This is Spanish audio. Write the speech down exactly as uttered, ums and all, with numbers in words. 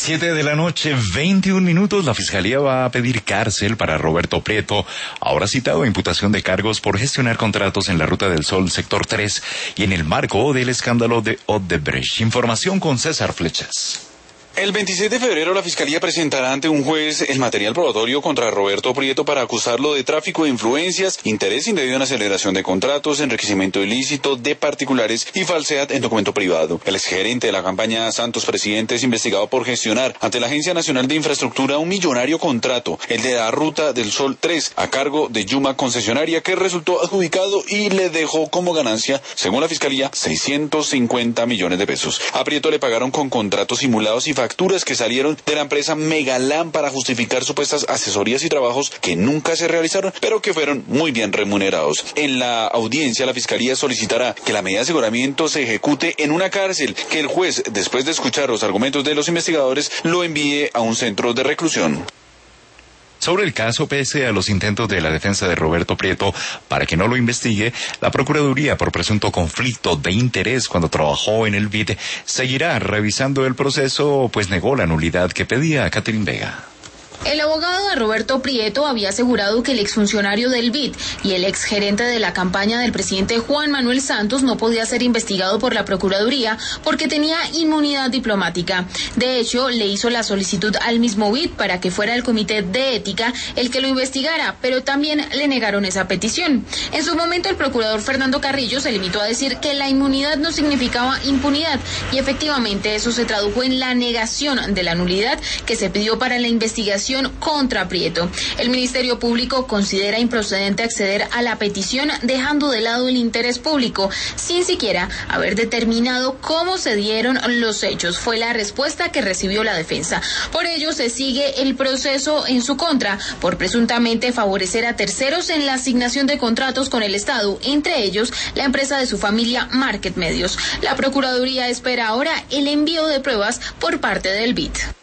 Siete de la noche, veintiún minutos. La Fiscalía va a pedir cárcel para Roberto Prieto, ahora citado a imputación de cargos por gestionar contratos en la Ruta del Sol, sector tres, y en el marco del escándalo de Odebrecht. Información con César Flechas. El veintiséis de febrero la Fiscalía presentará ante un juez el material probatorio contra Roberto Prieto para acusarlo de tráfico de influencias, interés indebido en aceleración de contratos, enriquecimiento ilícito de particulares y falsedad en documento privado. El exgerente de la campaña Santos Presidente es investigado por gestionar ante la Agencia Nacional de Infraestructura un millonario contrato, el de la Ruta del Sol tres, a cargo de Yuma Concesionaria, que resultó adjudicado y le dejó como ganancia, según la Fiscalía, seiscientos cincuenta millones de pesos. A Prieto le pagaron con contratos simulados y facturas facturas que salieron de la empresa Megalan para justificar supuestas asesorías y trabajos que nunca se realizaron, pero que fueron muy bien remunerados. En la audiencia, la Fiscalía solicitará que la medida de aseguramiento se ejecute en una cárcel, que el juez, después de escuchar los argumentos de los investigadores, lo envíe a un centro de reclusión. Sobre el caso, pese a los intentos de la defensa de Roberto Prieto para que no lo investigue, la Procuraduría, por presunto conflicto de interés cuando trabajó en el B I D, seguirá revisando el proceso, pues negó la nulidad que pedía Catherine Vega. El abogado de Roberto Prieto había asegurado que el exfuncionario del B I D y el exgerente de la campaña del presidente Juan Manuel Santos no podía ser investigado por la Procuraduría porque tenía inmunidad diplomática. De hecho, le hizo la solicitud al mismo B I D para que fuera el Comité de Ética el que lo investigara, pero también le negaron esa petición. En su momento, el procurador Fernando Carrillo se limitó a decir que la inmunidad no significaba impunidad, y efectivamente eso se tradujo en la negación de la nulidad que se pidió para la investigación contra Prieto. El Ministerio Público considera improcedente acceder a la petición, dejando de lado el interés público, sin siquiera haber determinado cómo se dieron los hechos. Fue la respuesta que recibió la defensa. Por ello, se sigue el proceso en su contra, por presuntamente favorecer a terceros en la asignación de contratos con el Estado, entre ellos la empresa de su familia Market Medios. La Procuraduría espera ahora el envío de pruebas por parte del B I D.